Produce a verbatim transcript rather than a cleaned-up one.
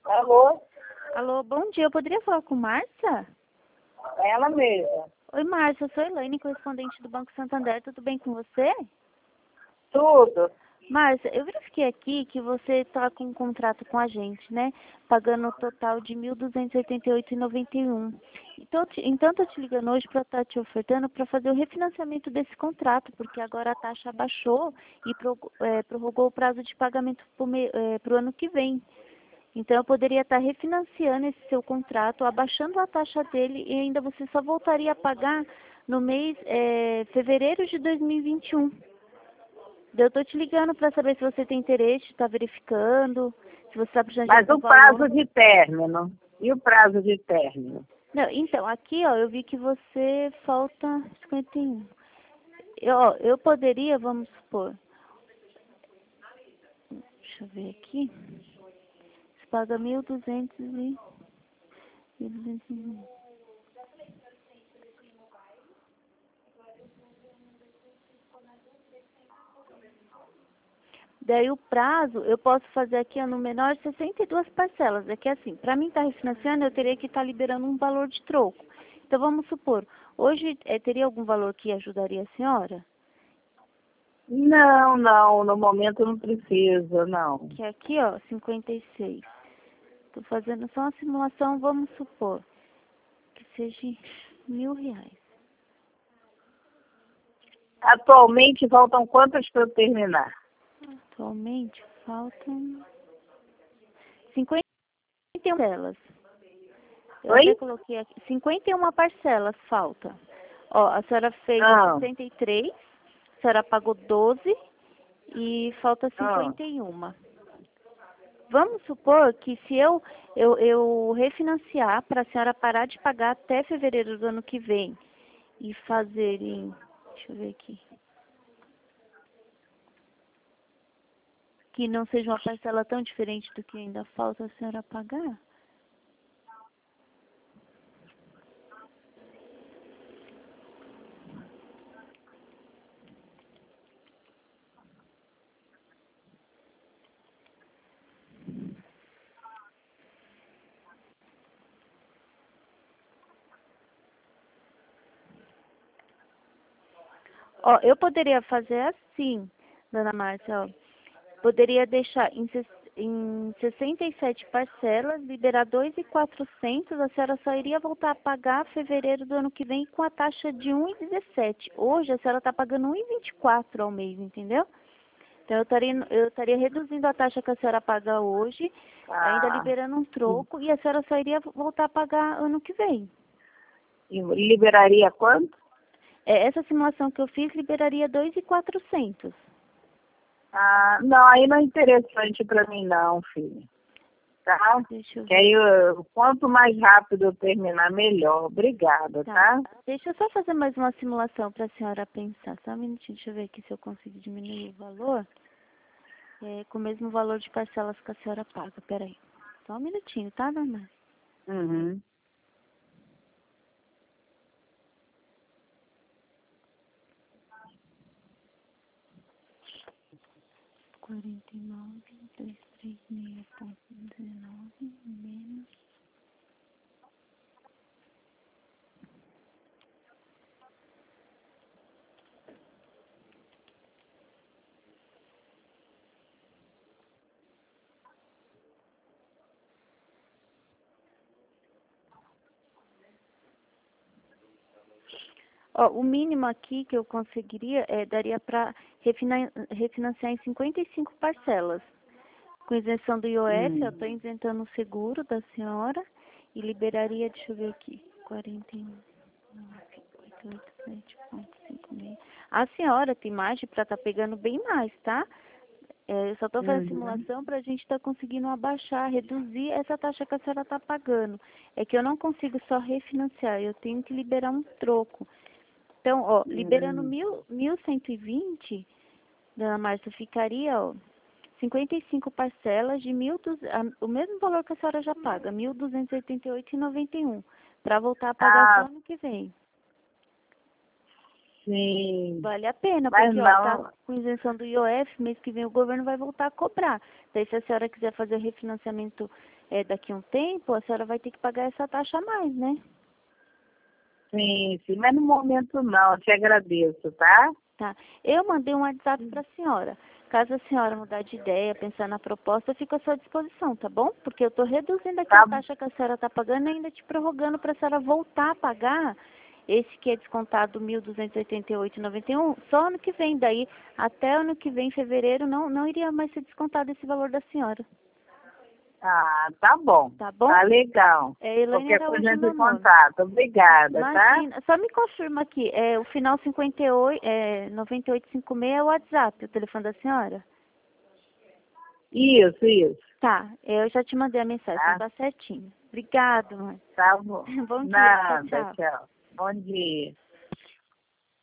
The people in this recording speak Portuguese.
Alô? Alô, bom dia. Eu poderia falar com Márcia? Ela mesma. Oi, Márcia. Eu sou Elaine, correspondente do Banco Santander. Tudo bem com você? Tudo. Márcia, eu verifiquei aqui que você está com um contrato com a gente, né? Pagando o total de mil duzentos e oitenta e oito reais e noventa e um centavos. Então, te- então estou te ligando hoje para estar te ofertando para fazer o refinanciamento desse contrato, porque agora a taxa baixou e pro- eh, prorrogou o prazo de pagamento para o ano que vem. Então, eu poderia estar refinanciando esse seu contrato, abaixando a taxa dele e ainda você só voltaria a pagar no mês eh, fevereiro de dois mil e vinte e um. Eu estou te ligando para saber se você tem interesse, está verificando, se você está precisando de Mas algum o prazo valor. de término? E o prazo de término? Não, então, aqui, ó, eu vi que você falta cinquenta e um. Eu, ó, eu poderia, vamos supor, deixa eu ver aqui, você paga mil duzentos e... mil duzentos e um. Daí o prazo, eu posso fazer aqui ó, no menor sessenta e duas parcelas. É que assim, para mim estar refinanciando, eu teria que estar liberando um valor de troco. Então vamos supor, hoje eh, teria algum valor que ajudaria a senhora? Não, não, no momento não precisa, não. Que é aqui, ó, cinquenta e seis. Estou fazendo só uma simulação, vamos supor que seja mil reais. Atualmente faltam quantas para eu terminar? Atualmente faltam cinquenta e uma parcelas. Eu até Oi? coloquei aqui, cinquenta e uma parcelas falta. Ó, a senhora fez Ah, sessenta e três, a senhora pagou doze e falta ah. cinquenta e uma. Vamos supor que se eu, eu, eu refinanciar para a senhora parar de pagar até fevereiro do ano que vem e fazer em, deixa eu ver aqui, que não seja uma parcela tão diferente do que ainda falta a senhora pagar. Ó, eu poderia fazer assim, dona Márcia, ó. Poderia deixar em, ses- em sessenta e sete parcelas, liberar dois mil e quatrocentos, a senhora só iria voltar a pagar fevereiro do ano que vem com a taxa de um vírgula dezessete. Hoje a senhora está pagando um vírgula vinte e quatro ao mês, entendeu? Então eu estaria, eu estaria reduzindo a taxa que a senhora paga hoje, ainda Ah, liberando um troco, e a senhora só iria voltar a pagar ano que vem. e liberaria quanto? É, essa simulação que eu fiz liberaria dois mil e quatrocentos. Ah, não, aí não é interessante para mim não, filho. Tá? Deixa eu Que ver. aí, eu- quanto mais rápido eu terminar, melhor. Obrigada, Tá. tá? Deixa eu só fazer mais uma simulação para a senhora pensar. Só um minutinho, deixa eu ver aqui se eu consigo diminuir o valor. É, com o mesmo valor de parcelas que a senhora paga. Peraí. Só um minutinho, tá, dona? Uhum. quarenta e nove, duzentos e trinta e seis ponto dezenove menos. Ó, o mínimo aqui que eu conseguiria é daria para refinanciar em cinquenta e cinco parcelas. Com isenção do I O F, eu Hum. estou isentando o seguro da senhora e liberaria, deixa eu ver aqui, quarenta e nove, oitocentos e oitenta e sete ponto cinquenta e seis. A senhora tem margem para estar pegando bem mais, tá? É, eu só estou fazendo Uhum. simulação para a gente estar conseguindo abaixar, reduzir essa taxa que a senhora está pagando. É que eu não consigo só refinanciar, eu tenho que liberar um troco. Então, ó, liberando Hum. mil, mil cento e vinte, dona Márcia, ficaria, ó, cinquenta e cinco parcelas de mil, o mesmo valor que a senhora já paga, mil duzentos e oitenta e oito reais e noventa e um, para voltar a pagar só Ah, ano que vem. Sim. Vale a pena, Mas porque ó, não. tá com isenção do I O F, mês que vem o governo vai voltar a cobrar. Daí se a senhora quiser fazer o refinanciamento é, daqui a um tempo, a senhora vai ter que pagar essa taxa a mais, né? Sim, sim, mas no momento não, eu te agradeço, tá? Tá. Eu mandei um WhatsApp para a senhora. Caso a senhora mudar de ideia, pensar na proposta, eu fico à sua disposição, tá bom? Porque eu estou reduzindo aqui Tá, a taxa que a senhora está pagando e ainda te prorrogando para a senhora voltar a pagar esse que é descontado mil duzentos e oitenta e oito reais e noventa e um só ano que vem. Daí, até ano que vem, em fevereiro, não, não iria mais ser descontado esse valor da senhora. ah, tá bom. Tá bom? Tá legal. É Elaine Qualquer coisa Araújo, entre meu em nome. contato. Obrigada, tá? Imagina, só me confirma aqui, é, o final cinquenta e oito, é, noventa e oito cinquenta e seis é o WhatsApp, o telefone da senhora? Isso, isso. Tá, eu já te mandei a mensagem, Tá, tá certinho. Obrigado, mãe. tá bom. Bom dia, tchau, Nada, tchau. tchau. Bom dia.